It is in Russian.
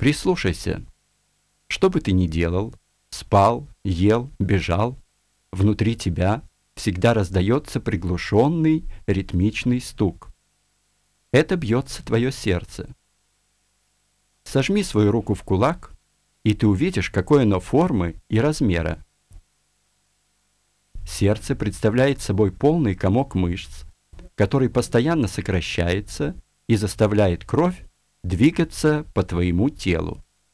Прислушайся. Что бы ты ни делал, спал, ел, бежал, внутри тебя всегда раздается приглушенный ритмичный стук. Это бьется твое сердце. Сожми свою руку в кулак, и ты увидишь, какой оно формы и размера. Сердце представляет собой полный комок мышц, который постоянно сокращается и заставляет кровь двигаться по твоему телу.